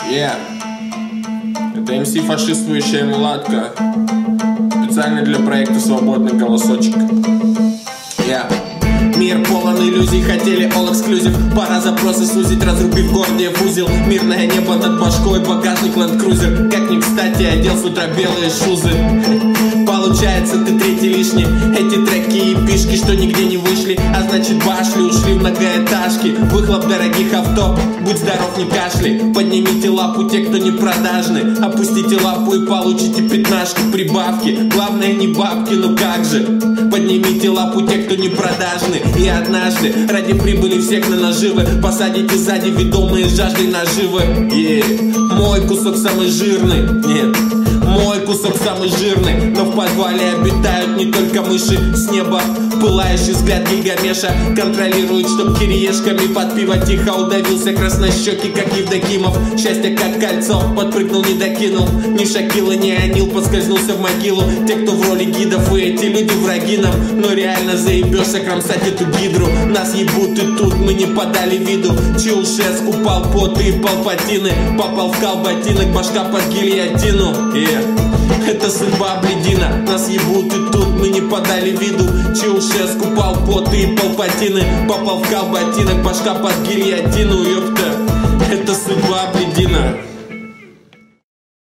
Yeah. Это МС фашистующая мулатка. Специально для проекта «Свободный голосочек». Yeah. Мир полон иллюзий, хотели all exclusive. Пора запросы сузить, разрубив гордиев узел. Мирное небо над башкой, багажник Land Cruiser. Как ни кстати, одел с утра белые шузы. Получается, ты третий лишний. Эти треки и пишки, что нигде не вышли. А значит, башли ушли в многоэтажки. Выхлоп дорогих авто, будь здоров, не кашляй. Поднимите лапу те, кто не продажны. Опустите лапу и получите пятнашки, прибавки. Главное не бабки, ну как же. Поднимите лапу те, кто не продажны. И однажды ради прибыли всех на наживы посадите сзади, ведомые жаждой наживы. Мой кусок самый жирный. Нет, мой кусок самый жирный. Но в подвале обитают не только мыши. С неба пылающий взгляд Гильгамеша контролирует, чтоб кириешками под пиво тихо удавился краснощекий, как Евдокимов. Счастье как кольцо, подпрыгнул, не докинул. Ни Шакила, ни Анил, подскользнулся в могилу. Те, кто в роли гидов, и эти люди враги нам. Но реально заебешься кромсать эту гидру. Нас ебут и тут мы не подали виду. Чаушеску упал пот и Палпатины. Попал в кал-ботинок, башка под гильотину. Это судьба бледина. Нас ебут и тут мы не подали виду. Чаушеску упал пот и Палпатины. Попал в кал-ботинок, башка под гильотину. Ёпта, это судьба бледина.